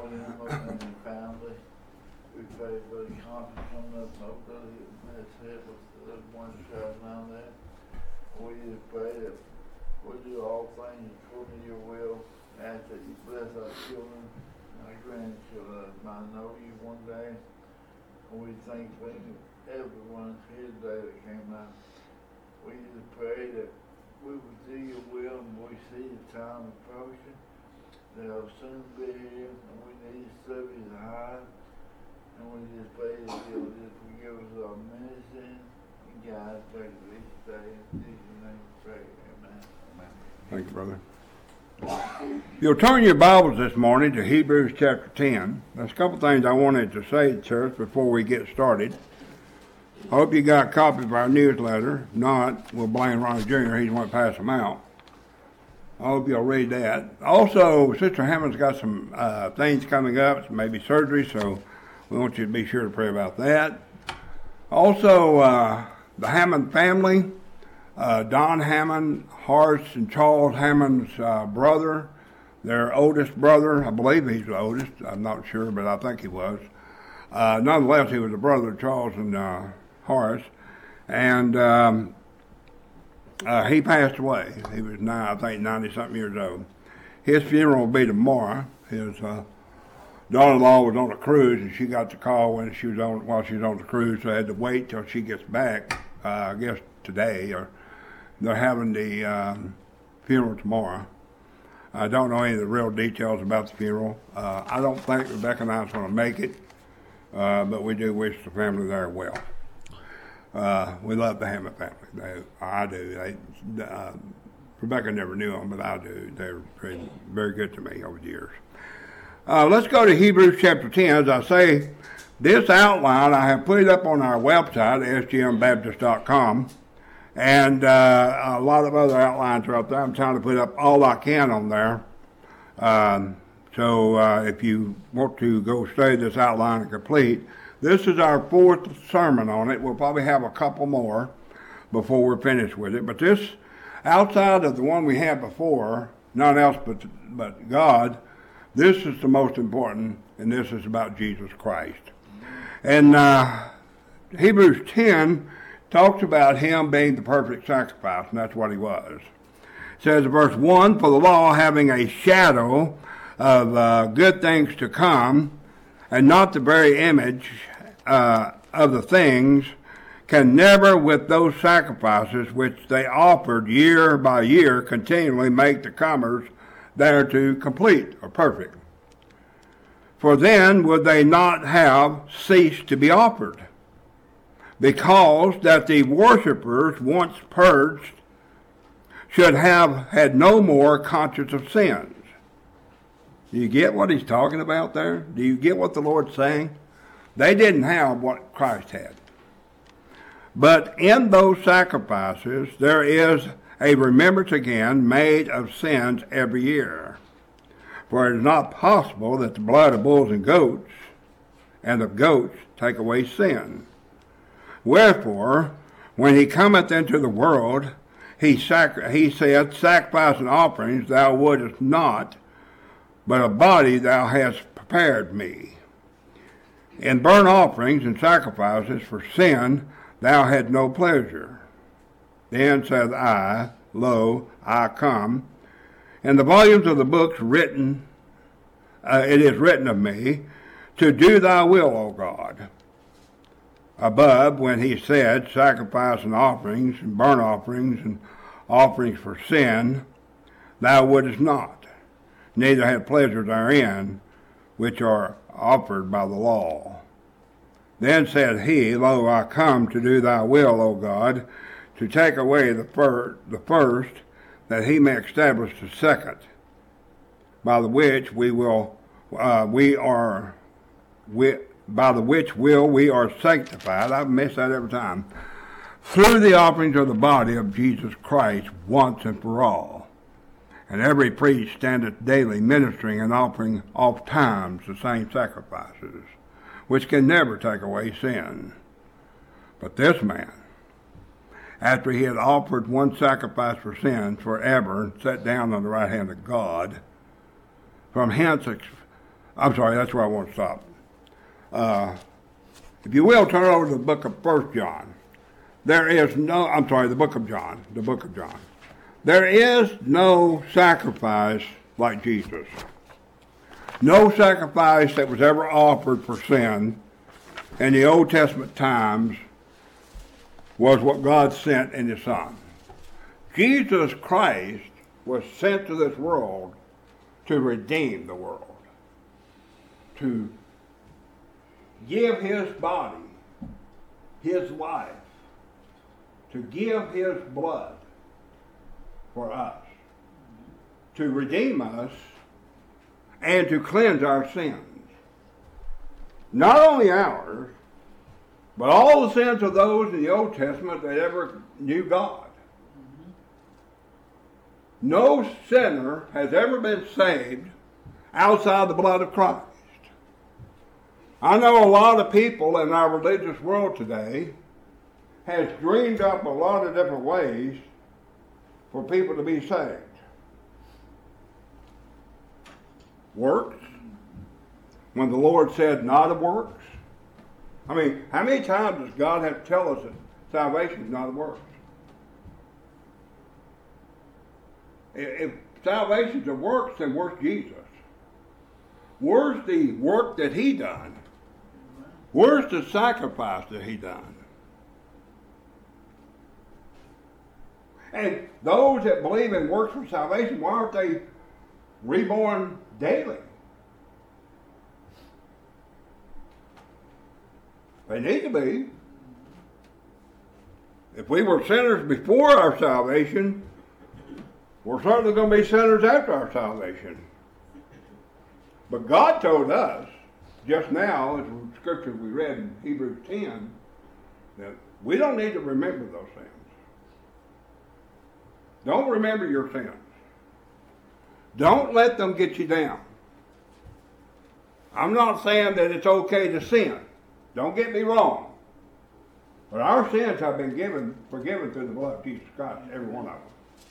for them and their family. We pray for the conference coming up, no Brother Matt's head with the one shouting down there. We just pray that we'll do all things according to your will. Ask that you bless our children and our grandchildren. I know you one day. And we thank everyone here today that came out. We just pray that we will do your will and we see the time approaching. They'll soon be here and we need to serve you high. And we just pray that you'll just forgive us our medicine and guide us back to each day. In Jesus' name we pray. Amen. Amen. Thank you, brother. You'll turn your Bibles this morning to Hebrews chapter 10. There's a couple things I wanted to say, church, before we get started. I hope you got a copy of our newsletter. If not, we'll blame Ronnie Jr. He's the one to pass them out. I hope you'll read that. Also, Sister Hammond's got some things coming up, maybe surgery, so we want you to be sure to pray about that. Also, the Hammond family, Don Hammond, Horace and Charles Hammond's brother, their oldest brother. I believe he's the oldest. I'm not sure, but I think he was. Nonetheless, he was a brother of Charles and Horace, and he passed away. He was, I think, 90-something years old. His funeral will be tomorrow. His daughter-in-law was on a cruise, and she got the call while she was on the cruise, so I had to wait till she gets back, I guess today, or they're having the funeral tomorrow. I don't know any of the real details about the funeral. I don't think Rebecca and I are going to make it, but we do wish the family there well. We love the Hammond family. I do. Rebecca never knew them, but I do. They're very good to me over the years. Let's go to Hebrews chapter 10. As I say, this outline, I have put it up on our website, sgmbaptist.com, and a lot of other outlines are up there. I'm trying to put up all I can on there. So if you want to go study this outline and complete, this is our fourth sermon on it. We'll probably have a couple more before we're finished with it. But this, outside of the one we had before, none else but God, this is the most important, and this is about Jesus Christ. And Hebrews 10 talks about him being the perfect sacrifice, and that's what he was. It says in verse 1, for the law having a shadow of good things to come, and not the very image of the things, can never with those sacrifices which they offered year by year continually make the comers thereto complete or perfect. For then would they not have ceased to be offered, because that the worshippers once purged should have had no more conscience of sins. Do you get what he's talking about there? Do you get what the Lord's saying? They didn't have what Christ had. But in those sacrifices, there is a remembrance again made of sins every year. For it is not possible that the blood of bulls and goats and of goats take away sin. Wherefore, when he cometh into the world, he said, sacrifice and offerings thou wouldest not, but a body thou hast prepared me. In burnt offerings and sacrifices for sin thou had no pleasure. Then said I, Lo, I come. In the volumes of the books written, it is written of me, to do thy will, O God. Above, when he said, sacrifice and offerings, and burnt offerings, and offerings for sin, thou wouldest not, neither had pleasure therein, which are offered by the law. Then said he, Lo, I come to do thy will, O God, to take away the first, that he may establish the second, by the which we are sanctified. I miss that every time. Through the offerings of the body of Jesus Christ once and for all. And every priest standeth daily ministering and offering oft times the same sacrifices, which can never take away sin. But this man, after he had offered one sacrifice for sins forever, and sat down on the right hand of God, from hence I'm sorry, that's where I want to stop. If you will, turn over to the book of 1 John. The book of John. There is no sacrifice like Jesus. No sacrifice that was ever offered for sin in the Old Testament times was what God sent in His Son. Jesus Christ was sent to this world to redeem the world, to give His body, His life, to give His blood for us, to redeem us, and to cleanse our sins. Not only ours, but all the sins of those in the Old Testament that ever knew God. No sinner has ever been saved outside the blood of Christ. I know a lot of people in our religious world today has dreamed up a lot of different ways for people to be saved. Works, when the Lord said not of works. I mean, how many times does God have to tell us that salvation is not of works? If salvation is of works, then where's Jesus? Where's the work that He done? Where's the sacrifice that He done? And those that believe in works for salvation, why aren't they reborn daily? They need to be. If we were sinners before our salvation, we're certainly going to be sinners after our salvation. But God told us just now, as the scripture we read in Hebrews 10, that we don't need to remember those things. Don't remember your sins. Don't let them get you down. I'm not saying that it's okay to sin. Don't get me wrong. But our sins have been forgiven through the blood of Jesus Christ, every one of them.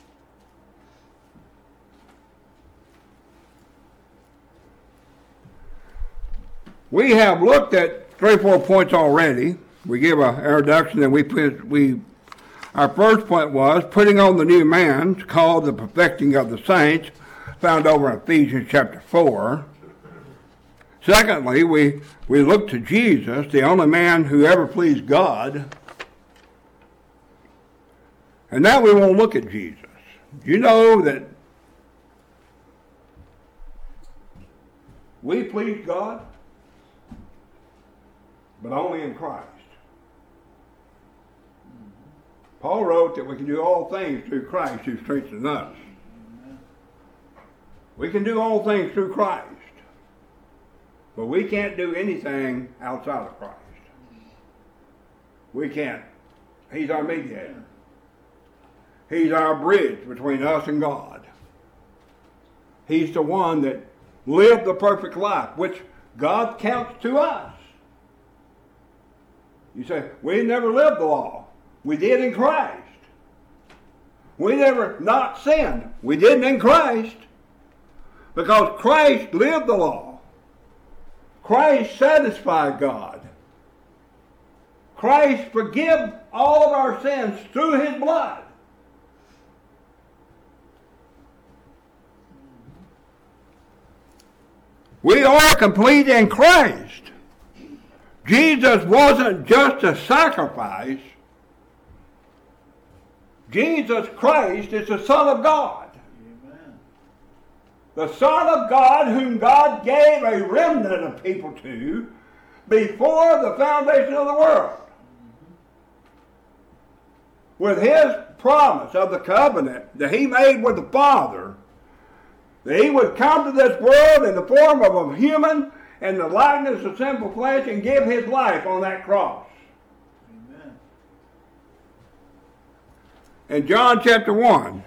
We have looked at 3 or 4 points already. We give an introduction, and our first point was putting on the new man, called the perfecting of the saints, found over in Ephesians chapter 4. Secondly, we look to Jesus, the only man who ever pleased God. And now we want to look at Jesus. You know that we please God, but only in Christ. Paul wrote that we can do all things through Christ who strengthens us. We can do all things through Christ, but we can't do anything outside of Christ. We can't. He's our mediator. He's our bridge between us and God. He's the one that lived the perfect life, which God counts to us. You say, we never lived the law. We did in Christ. We never not sinned. We didn't in Christ. Because Christ lived the law. Christ satisfied God. Christ forgave all of our sins through His blood. We are complete in Christ. Jesus wasn't just a sacrifice. Jesus Christ is the Son of God. Amen. The Son of God whom God gave a remnant of people to before the foundation of the world. With His promise of the covenant that He made with the Father, that He would come to this world in the form of a human and the likeness of sinful flesh and give His life on that cross. Amen. In John chapter 1,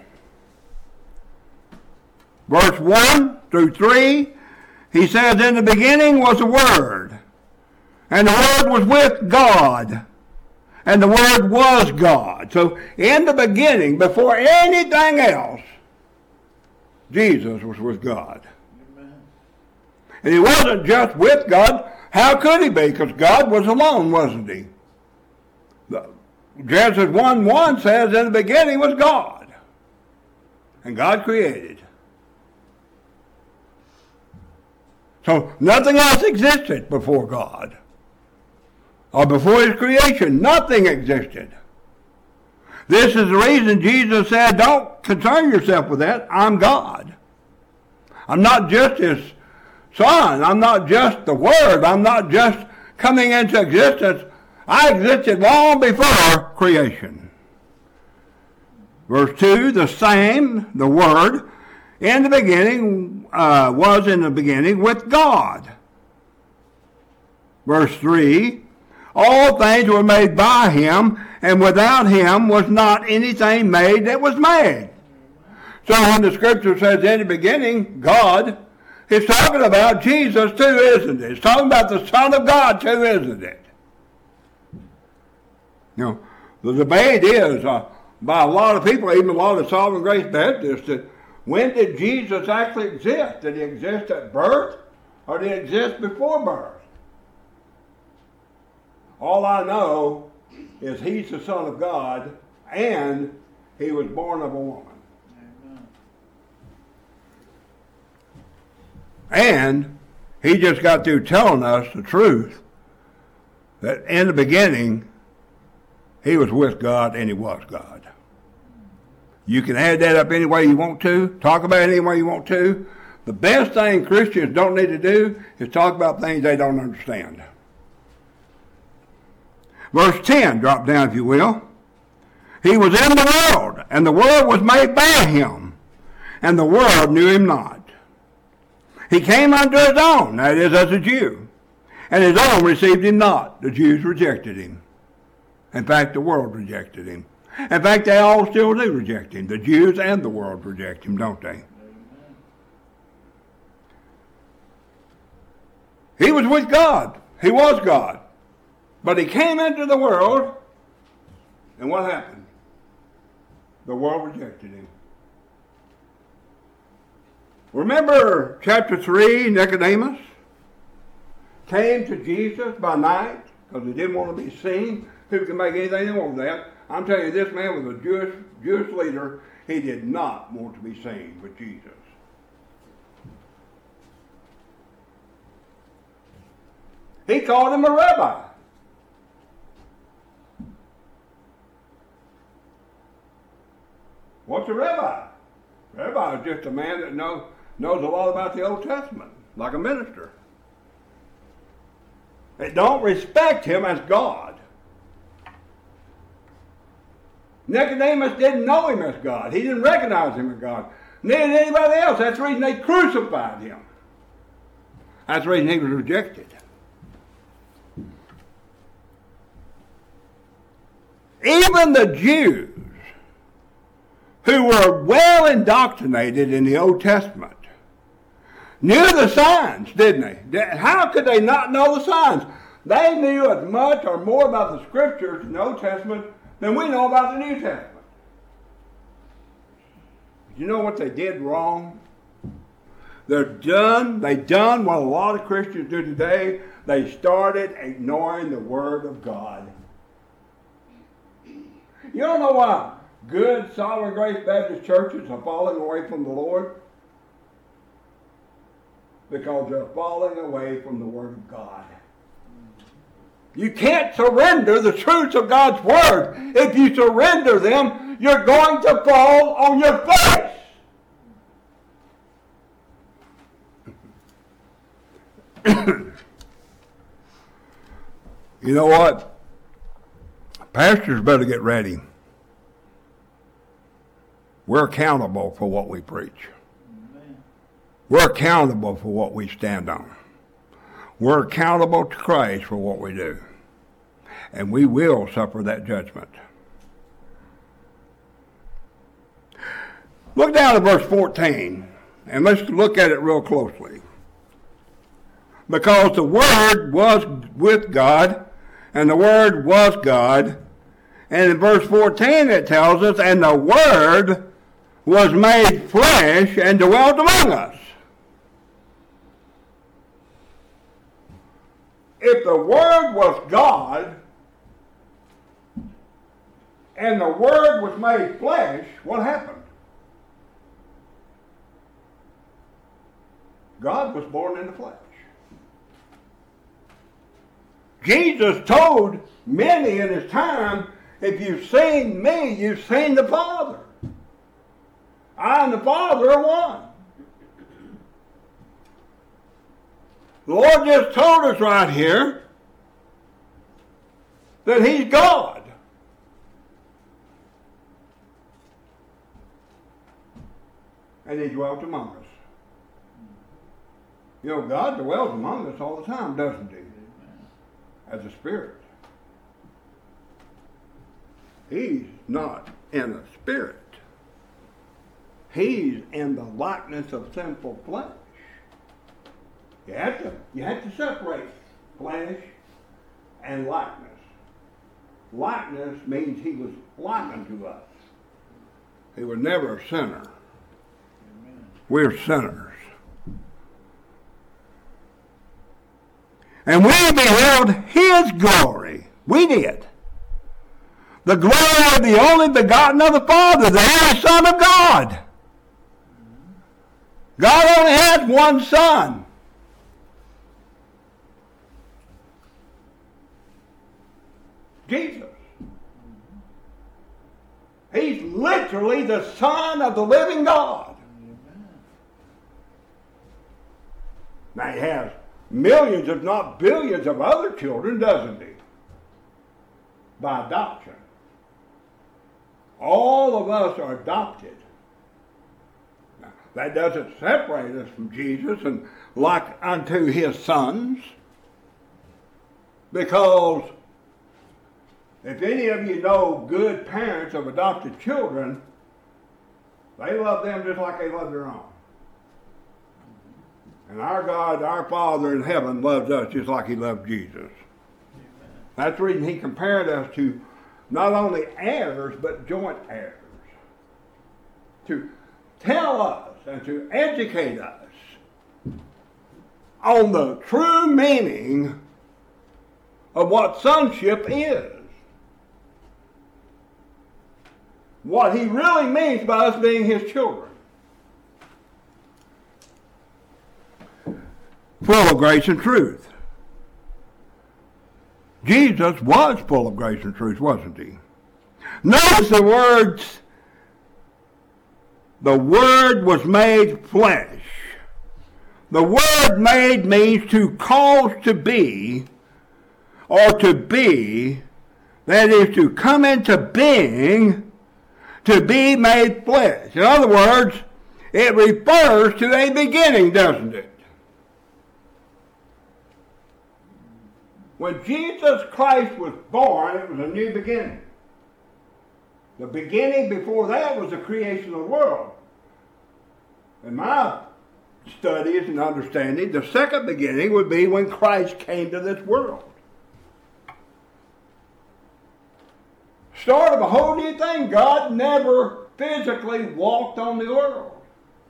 verse 1 through 3, He says, in the beginning was the Word, and the Word was with God, and the Word was God. So in the beginning, before anything else, Jesus was with God. Amen. And he wasn't just with God. How could he be? Because God was alone, wasn't he? Genesis 1:1 says, in the beginning was God. And God created. So nothing else existed before God. Or before his creation, nothing existed. This is the reason Jesus said, don't concern yourself with that. I'm God. I'm not just his Son. I'm not just the Word. I'm not just coming into existence. I existed long before creation. Verse 2, the same, the Word, in the beginning, was in the beginning with God. Verse 3, all things were made by him, and without him was not anything made that was made. So when the scripture says in the beginning, God, it's talking about Jesus too, isn't it? It's talking about the Son of God too, isn't it? You know, the debate is by a lot of people, even a lot of Sovereign Grace Baptists, that when did Jesus actually exist? Did he exist at birth, or did he exist before birth? All I know is he's the Son of God, and he was born of a woman. And he just got through telling us the truth that in the beginning he was with God and he was God. You can add that up any way you want to, talk about it any way you want to. The best thing Christians don't need to do is talk about things they don't understand. Verse 10, drop down if you will. He was in the world, and the world was made by him, and the world knew him not. He came unto his own, that is, as a Jew, and his own received him not. The Jews rejected him. In fact, the world rejected him. In fact, they all still do reject him. The Jews and the world reject him, don't they? He was with God. He was God. But he came into the world, and what happened? The world rejected him. Remember chapter 3, Nicodemus came to Jesus by night because he didn't want to be seen. Who can make anything of that? I'm telling you, this man was a Jewish leader. He did not want to be seen with Jesus. He called him a rabbi. What's a rabbi? Rabbi is just a man that knows a lot about the Old Testament, like a minister. They don't respect him as God. Nicodemus didn't know him as God. He didn't recognize him as God. Neither did anybody else. That's the reason they crucified him. That's the reason he was rejected. Even the Jews, who were well indoctrinated in the Old Testament, knew the signs, didn't they? How could they not know the signs? They knew as much or more about the Scriptures in the Old Testament than we know about the New Testament. You know what they did wrong? They done what a lot of Christians do today. They started ignoring the Word of God. You don't know why good Sovereign Grace Baptist churches are falling away from the Lord? Because they're falling away from the Word of God. You can't surrender the truths of God's Word. If you surrender them, you're going to fall on your face. You know what? Pastors better get ready. We're accountable for what we preach. We're accountable for what we stand on. We're accountable to Christ for what we do. And we will suffer that judgment. Look down at verse 14, and let's look at it real closely. Because the Word was with God, and the Word was God. And in verse 14 it tells us, and the Word was made flesh and dwelt among us. if the Word was God and the Word was made flesh, what happened? God was born in the flesh. Jesus told many in his time, if you've seen me, you've seen the Father. I and the Father are one. The Lord just told us right here that he's God. And he dwelt among us. You know, God dwells among us all the time, doesn't he? As a spirit. He's not in a spirit. He's in the likeness of sinful flesh. You have to separate flesh and likeness. Likeness means he was likened to us. He was never a sinner. Amen. We're sinners. And we beheld his glory. We did. The glory of the only begotten of the Father, the only Son of God. God only had one Son. Jesus. He's literally the Son of the living God. Now he has millions, if not billions, of other children, doesn't he? By adoption. All of us are adopted. Now, that doesn't separate us from Jesus and like unto his sons. Because if any of you know good parents of adopted children, they love them just like they love their own. And our God, our Father in heaven, loves us just like he loved Jesus. Amen. That's the reason he compared us to not only heirs, but joint heirs. To tell us and to educate us on the true meaning of what sonship is. What he really means by us being his children. Full of grace and truth. Jesus was full of grace and truth, wasn't he? Notice the words, the Word was made flesh. The word made means to cause to be, or to be, that is to come into being, to be made flesh. In other words, it refers to a beginning, doesn't it? When Jesus Christ was born, it was a new beginning. The beginning before that was the creation of the world. In my studies and understanding, the second beginning would be when Christ came to this world. Start of a whole new thing. God never physically walked on the world.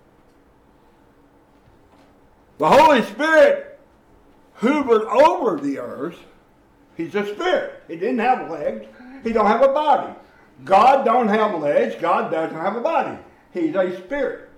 The Holy Spirit hovered over the earth. He's a spirit. He didn't have legs. He don't have a body. God don't have legs. God doesn't have a body. He's a spirit.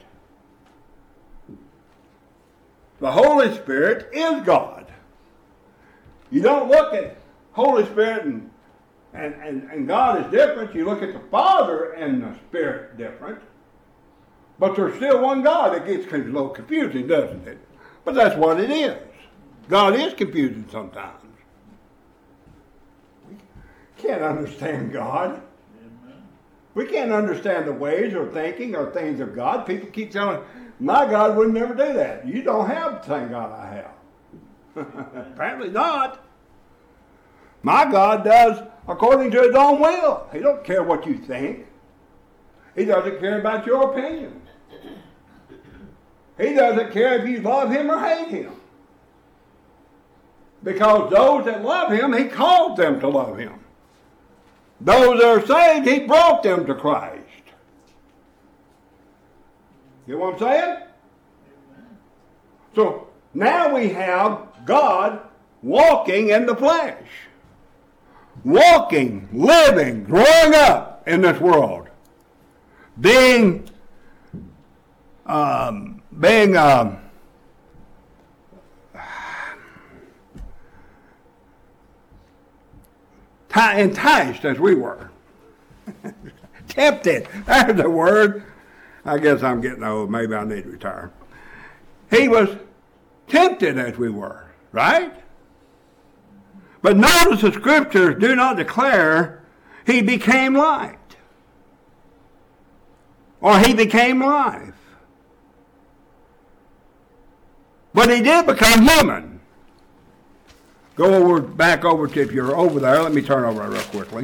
The Holy Spirit is God. You don't look at Holy Spirit and God is different. You look at the Father and the Spirit different. But there's still one God. It gets a little confusing, doesn't it? But that's what it is. God is confusing sometimes. We can't understand God. Amen. We can't understand the ways or thinking or things of God. People keep telling, my God would never do that. You don't have the same God I have. Apparently not. My God does according to his own will. He don't care what you think. He doesn't care about your opinion. He doesn't care if you love him or hate him. Because those that love him, he called them to love him. Those that are saved, he brought them to Christ. You know what I'm saying? So now we have God walking in the flesh. Walking, living, growing up in this world. Being enticed as we were. Tempted. That's the word. I guess I'm getting old. Maybe I need to retire. He was tempted as we were, right? But notice the scriptures do not declare he became light. Or he became life. But he did become human. Back over to, if you're over there, let me turn over real quickly.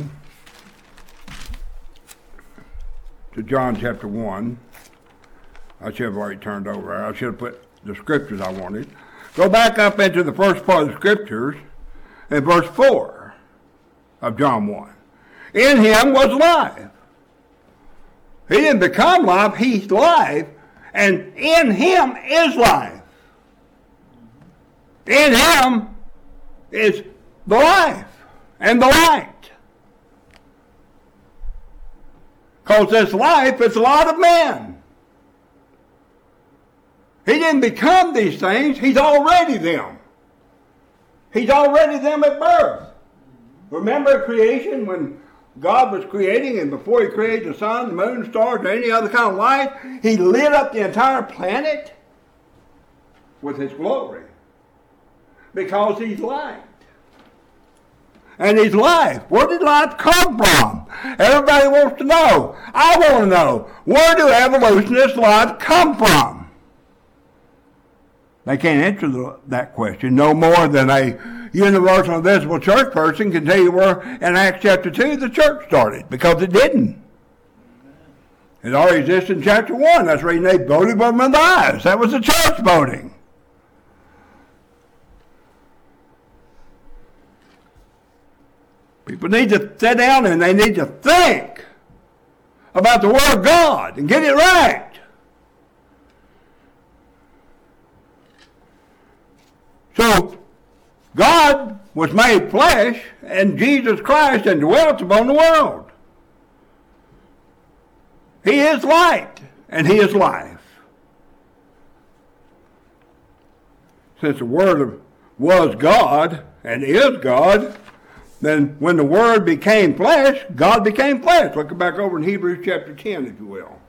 To John chapter 1. I should have already turned over. I should have put the scriptures I wanted. Go back up into the first part of the scriptures in verse 4 of John 1. In him was life. He didn't become life, he's life, and in him is life. In him is the life and the light. Because this life is a lot of men. He didn't become these things, he's already them. He's already them at birth. Remember creation when God was creating, and before he created the sun, the moon, stars, or any other kind of light, he lit up the entire planet with his glory. Because he's light. And he's life. Where did life come from? Everybody wants to know. I want to know. Where do evolutionists' life come from? They can't answer that question no more than a universal invisible church person can tell you where in Acts chapter 2 the church started, because it didn't. It already existed in chapter 1. That's the reason they voted with their eyes. That was the church voting. People need to sit down and they need to think about the Word of God and get it right. So, God was made flesh, and Jesus Christ and dwelt upon the world. He is light, and he is life. Since the Word was God and is God, then when the Word became flesh, God became flesh. Look back over in Hebrews chapter 10, if you will.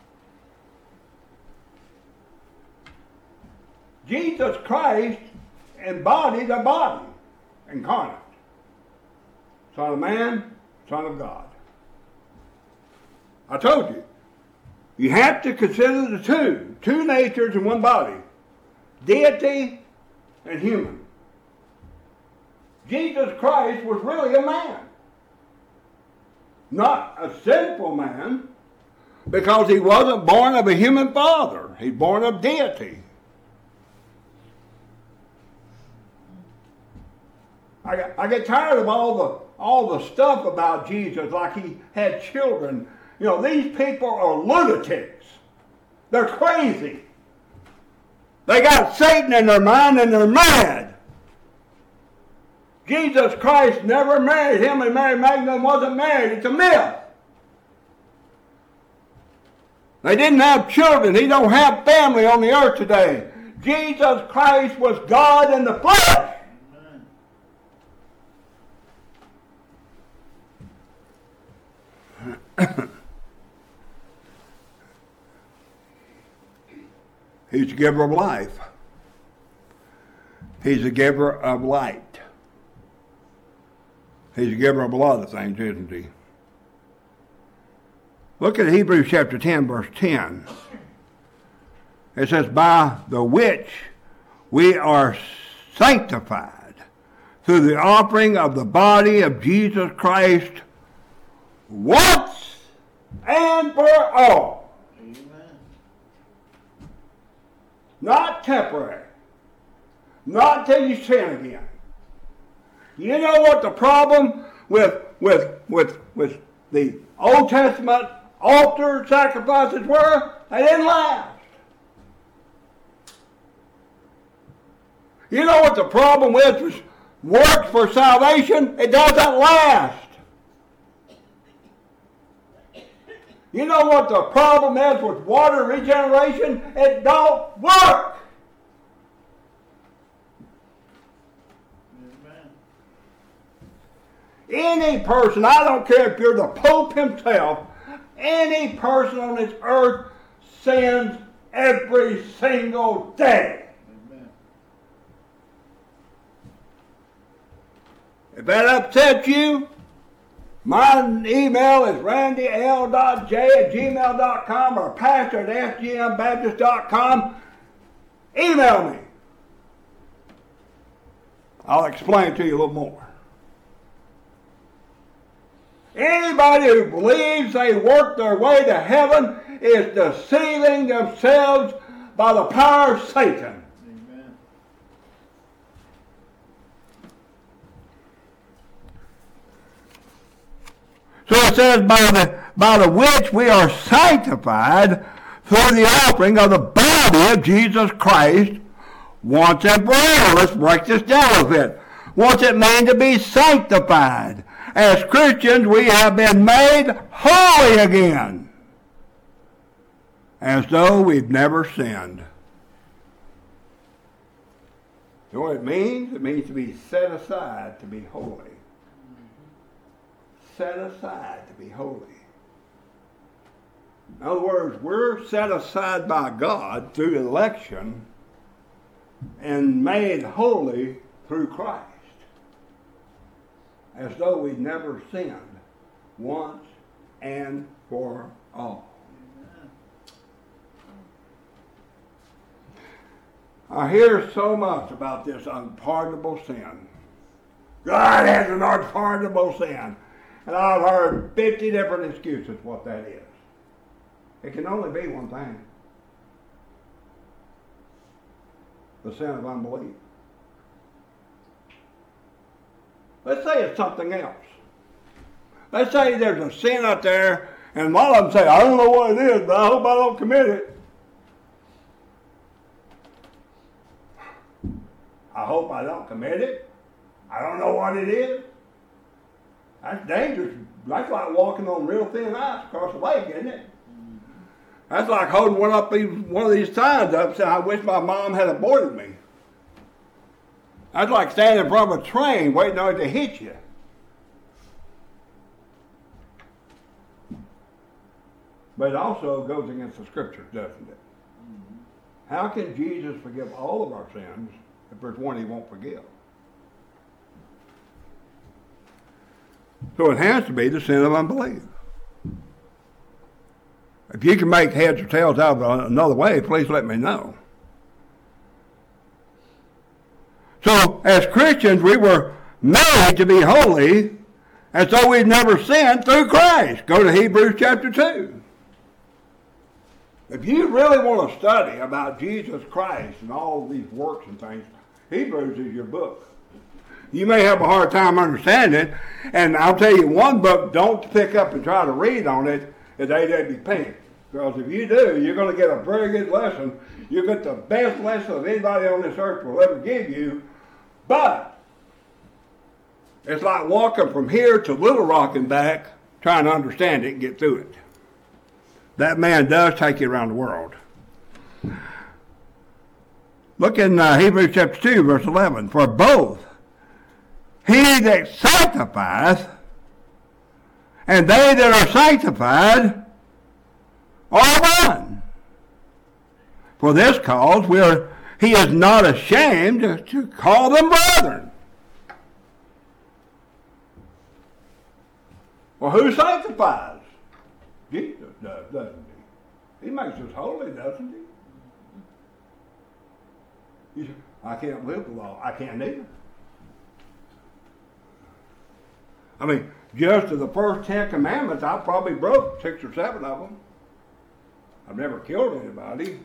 Jesus Christ embodied a body, incarnate. Son of man, Son of God. I told you, you have to consider the two natures in one body, deity and human. Jesus Christ was really a man, not a sinful man, because he wasn't born of a human father. He's born of deity. I get tired of all the stuff about Jesus, like he had children. You know, these people are lunatics. They're crazy. They got Satan in their mind and they're mad. Jesus Christ never married. Him and Mary Magdalene wasn't married. It's a myth. They didn't have children. He don't have family on the earth today. Jesus Christ was God in the flesh. He's the giver of life. He's the giver of light. He's the giver of a lot of things, isn't he? Look at Hebrews chapter 10, verse 10. It says, by the which we are sanctified through the offering of the body of Jesus Christ once and for all. Amen. Not temporary. Not till you sin again. You know what the problem with the Old Testament altar sacrifices were? They didn't last. You know what the problem was works for salvation, it doesn't last. You know what the problem is with water regeneration? It don't work. Amen. Any person, I don't care if you're the Pope himself, any person on this earth sins every single day. Amen. If that upsets you, my email is randyl.j@gmail.com or pastor@sgmbaptist.com. Email me. I'll explain to you a little more. Anybody who believes they work their way to heaven is deceiving themselves by the power of Satan. Amen. So it says, by the which we are sanctified through the offering of the body of Jesus Christ once and for all. Let's break this down a bit. What's it mean to be sanctified? As Christians, we have been made holy again, as though we've never sinned. You know what it means? It means to be set aside to be holy. Set aside to be holy. In other words, we're set aside by God through election and made holy through Christ, as though we'd never sinned once and for all. I hear so much about this unpardonable sin. God has an unpardonable sin. And I've heard 50 different excuses what that is. It can only be one thing. The sin of unbelief. Let's say it's something else. Let's say there's a sin out there, and a lot of them say, I don't know what it is, but I hope I don't commit it. I hope I don't commit it. I don't know what it is. That's dangerous. That's like walking on real thin ice across the lake, isn't it? That's like holding one of these signs up saying, I wish my mom had aborted me. That's like standing in front of a train waiting on it to hit you. But it also goes against the Scriptures, doesn't it? How can Jesus forgive all of our sins if there's one he won't forgive? So it has to be the sin of unbelief. If you can make heads or tails out of it another way, please let me know. So, as Christians, we were made to be holy, as though we'd never sinned through Christ. Go to Hebrews chapter 2. If you really want to study about Jesus Christ and all these works and things, Hebrews is your book. You may have a hard time understanding it, and I'll tell you one book don't pick up and try to read on it is A.W. Pink. Because if you do, you're going to get a very good lesson. You get the best lesson of anybody on this earth will ever give you. But it's like walking from here to Little Rock and back, trying to understand it and get through it. That man does take you around the world. Look in Hebrews chapter 2, verse 11. For both he that sanctifieth and they that are sanctified are one. For this cause he is not ashamed to call them brethren. Well, who sanctifies? Jesus does, doesn't he? He makes us holy, doesn't he? You say, I can't live the law. I can't either. I mean, just of the first 10 commandments, I probably broke 6 or 7 of them. I've never killed anybody.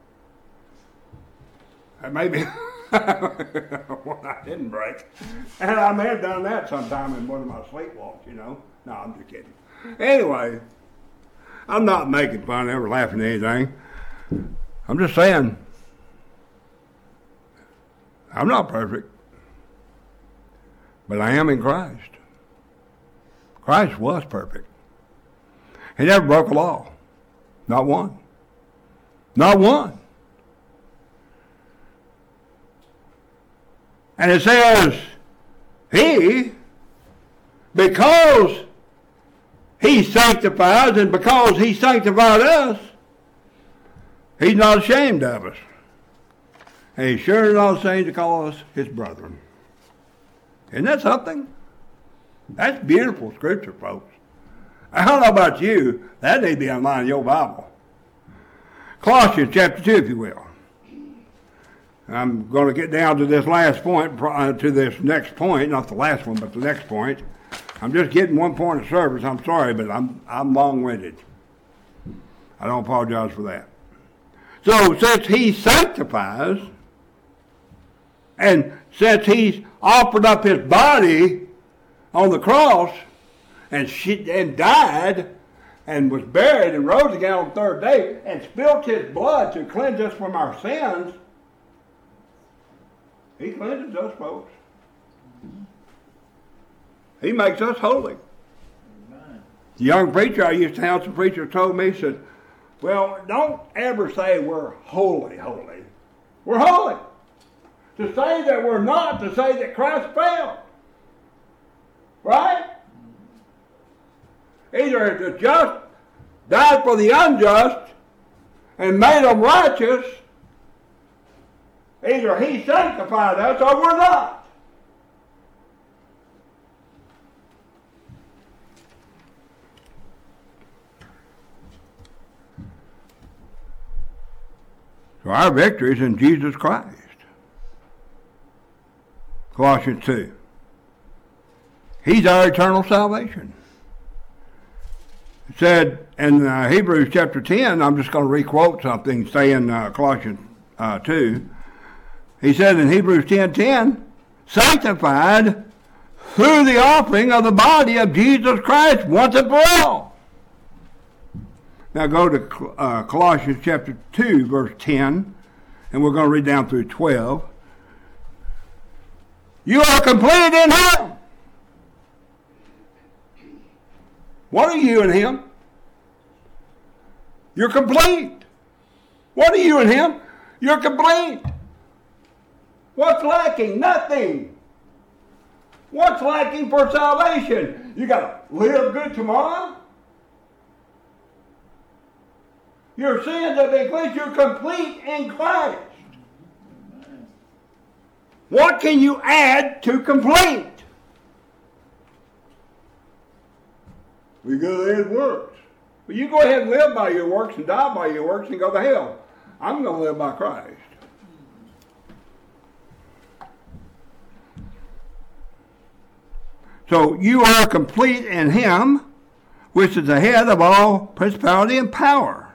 And maybe one I didn't break. And I may have done that sometime in one of my sleepwalks, you know. No, I'm just kidding. Anyway, I'm not making fun or laughing at anything. I'm just saying, I'm not perfect. but I am in Christ. Christ was perfect. He never broke a law. Not one. Not one. And it says, because he sanctifies and because he sanctified us, he's not ashamed of us. And he's sure not ashamed to call us his brethren. Isn't that something? That's beautiful scripture, folks. I don't know about you. That need to be online in your Bible. Colossians chapter 2, if you will. I'm going to get down to this last point, to this next point. Not the last one, but the next point. I'm just getting one point of service. I'm sorry, but I'm long-winded. I don't apologize for that. So since he sanctifies, and since he's offered up his body on the cross and died and was buried and rose again on the third day and spilt his blood to cleanse us from our sins, he cleanses us, folks. He makes us holy. Amen. The young preacher I used to have, some preacher told me, said, well, don't ever say we're holy. We're holy. To say that we're not, to say that Christ failed. Right? Either the just died for the unjust and made them righteous, either he sanctified us or we're not. So our victory is in Jesus Christ. Colossians 2. He's our eternal salvation. It said in Hebrews chapter 10, I'm just going to requote something, say in Colossians 2. He said in Hebrews 10:10, sanctified through the offering of the body of Jesus Christ once and for all. Now go to Colossians chapter 2, verse 10, and we're going to read down through 12. You are completed in him. What are you in him? You're complete. What are you in him? You're complete. What's lacking? Nothing. What's lacking for salvation? You got to live good tomorrow? Your sins have been cleansed. You're complete in Christ. What can you add to complete? We go to his works. Well, you go ahead and live by your works and die by your works and go to hell. I'm going to live by Christ. So you are complete in him, which is the head of all principality and power,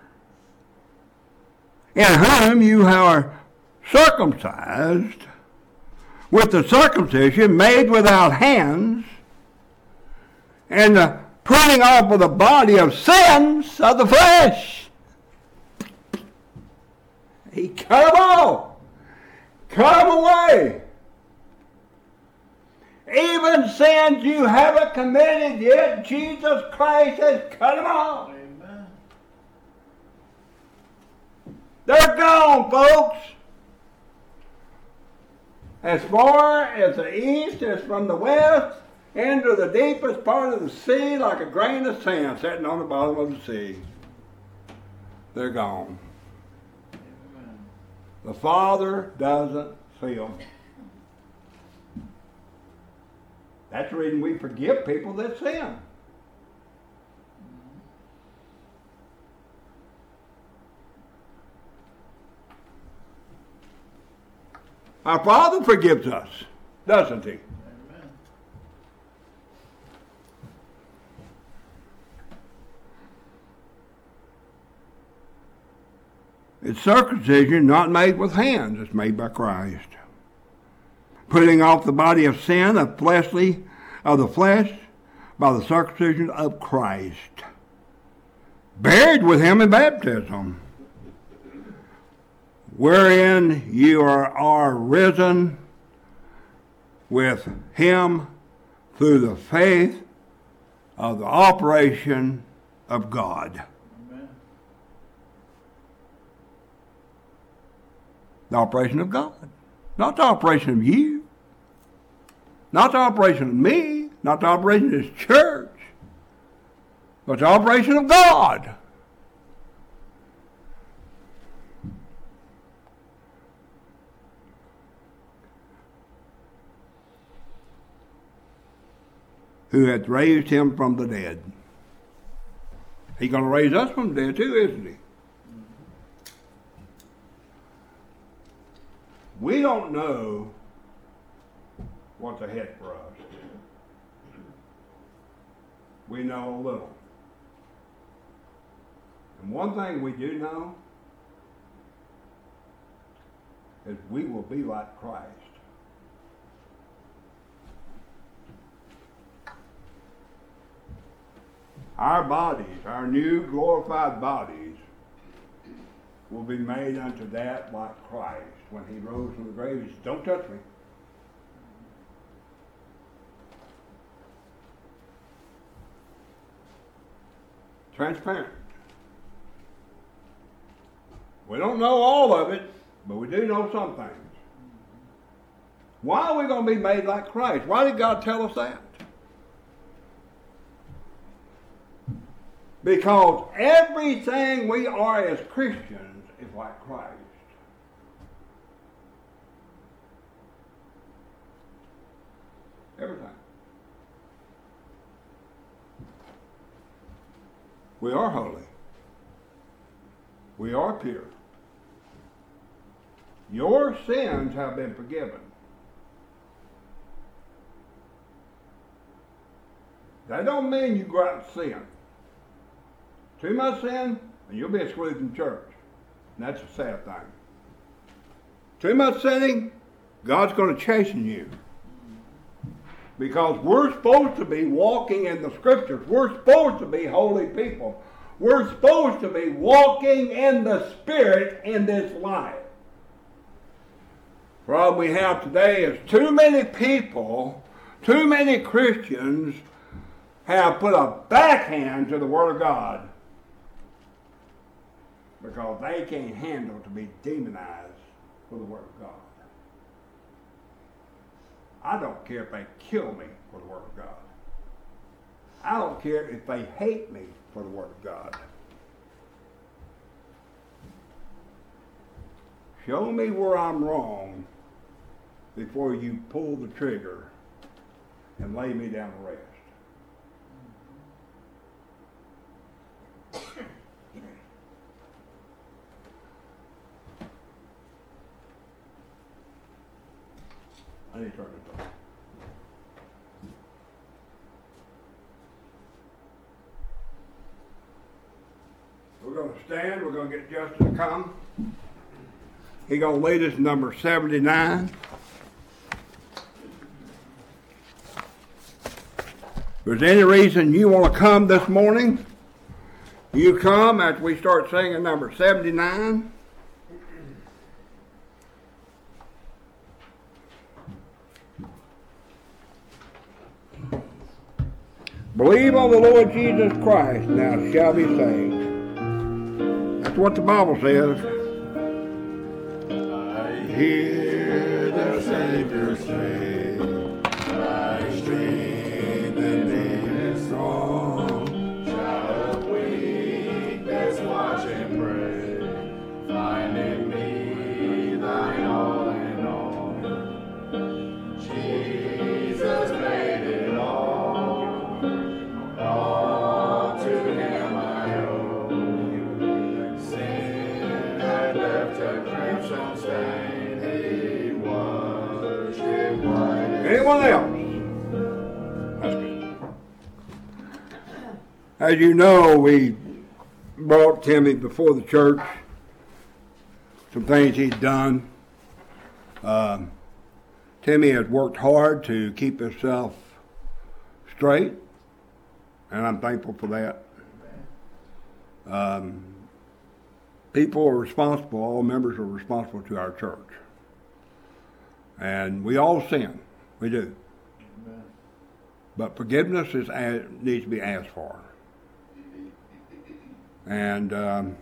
in whom you are circumcised with the circumcision made without hands, and the putting off of the body of sins of the flesh. He cut them off. Cut them away. Even sins you haven't committed yet, Jesus Christ has cut them off. Amen. They're gone, folks. As far as the east is from the west, into the deepest part of the sea, like a grain of sand sitting on the bottom of the sea. They're gone. Amen. The Father doesn't see them. That's the reason we forgive people that sin. Our Father forgives us, doesn't he? Amen. It's circumcision not made with hands, it's made by Christ. Putting off the body of sin of the flesh by the circumcision of Christ. Buried with him in baptism, wherein you are risen with him through the faith of the operation of God. Amen. The operation of God. Not the operation of you. Not the operation of me. Not the operation of this church. But the operation of God. Who hath raised him from the dead. He's going to raise us from the dead too, isn't he? We don't know what's ahead for us. We know a little. And one thing we do know is we will be like Christ. Our bodies, our new glorified bodies, will be made unto that like Christ. When he rose from the grave, he said, don't touch me. Transparent. We don't know all of it, but we do know some things. Why are we going to be made like Christ? Why did God tell us that? Because everything we are as Christians is like Christ. Everything. We are holy. We are pure. Your sins have been forgiven. That don't mean you go out and sin. Too much sin, and you'll be excluded from church. And that's a sad thing. Too much sinning, God's going to chasten you. Because we're supposed to be walking in the Scriptures. We're supposed to be holy people. We're supposed to be walking in the Spirit in this life. The problem we have today is too many people, too many Christians have put a backhand to the Word of God because they can't handle to be demonized for the Word of God. I don't care if they kill me for the Word of God. I don't care if they hate me for the Word of God. Show me where I'm wrong before you pull the trigger and lay me down to rest. I need to turn this on. We're going to stand. We're going to get Justin to come. He's going to lead us number 79. If there's any reason you want to come this morning, you come after we start singing number 79. Believe on the Lord Jesus Christ, now shall be saved. That's what the Bible says. I hear the Savior say, thy strength and is strong. Child of weakness, watch and pray. Find in me thine all in all. Jesus made it all. All to him I owe. Sin had left a crimson stain. He washed it white. Anyone else? That's good. As you know, we brought Timmy before the church. Some things he'd done. Timmy has worked hard to keep himself straight, and I'm thankful for that. People are responsible, all members are responsible to our church. And we all sin. We do. Amen. But forgiveness needs to be asked for. And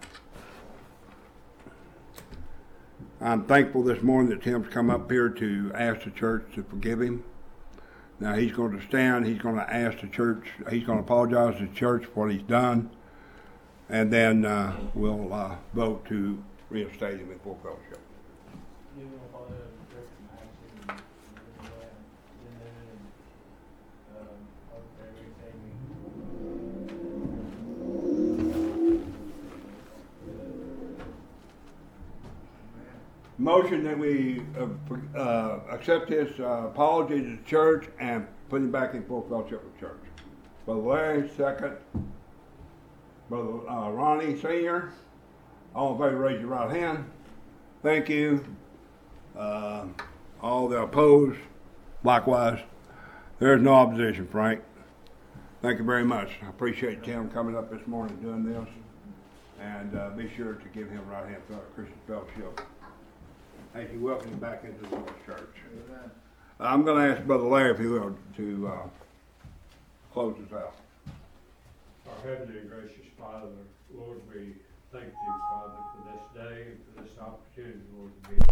I'm thankful this morning that Tim's come up here to ask the church to forgive him. Now he's going to stand, he's going to ask the church, he's going to apologize to the church for what he's done, and then we'll vote to reinstate him in full fellowship. Motion that we accept his apology to the church and put him back in full fellowship with the church. Brother Larry, second. Brother Ronnie, Sr. All in favor, raise your right hand. Thank you. All the opposed, likewise. There's no opposition, Frank. Thank you very much. I appreciate Tim coming up this morning doing this. And be sure to give him right hand Christian fellowship. Thank you. Welcome him back into the Lord's church. Amen. I'm going to ask Brother Larry, if he will, to close us out. Our Heavenly and gracious Father, Lord, we thank you, Father, for this day and for this opportunity, Lord, to be